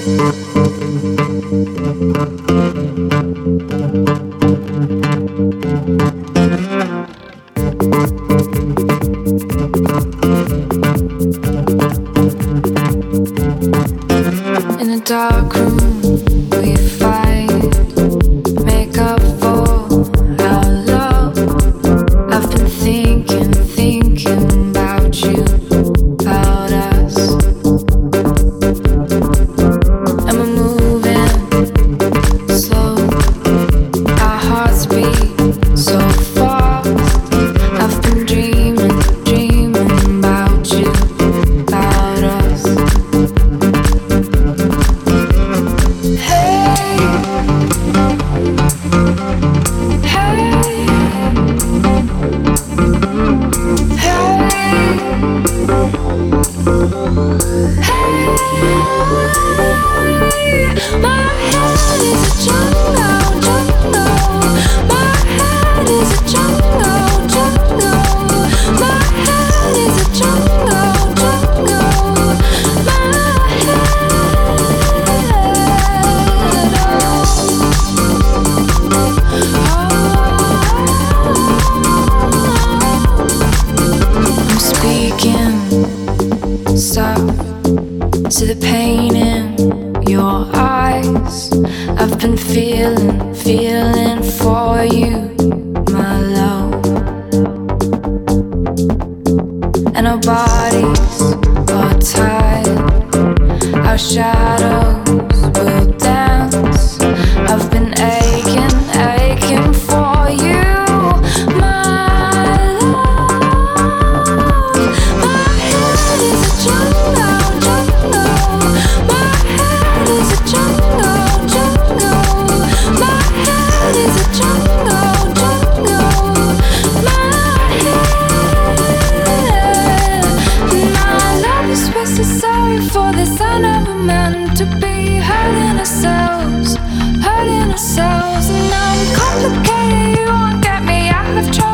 In a dark room we fight, make up for our love. I've been thinking about you, about us. And we're moving slow, our hearts beat so fast. I've been dreaming about you, about us. Stop to the pain in your eyes. I've been feeling for you, my love. And our bodies are tired, our shadows will dance. I've been aching for you, my love. My head is a jungle. My head is a jungle. My head is a jungle. My head. My love is supposed to sorry for this. I never meant to be hurting ourselves. And now I'm complicated. You won't get me out of trouble.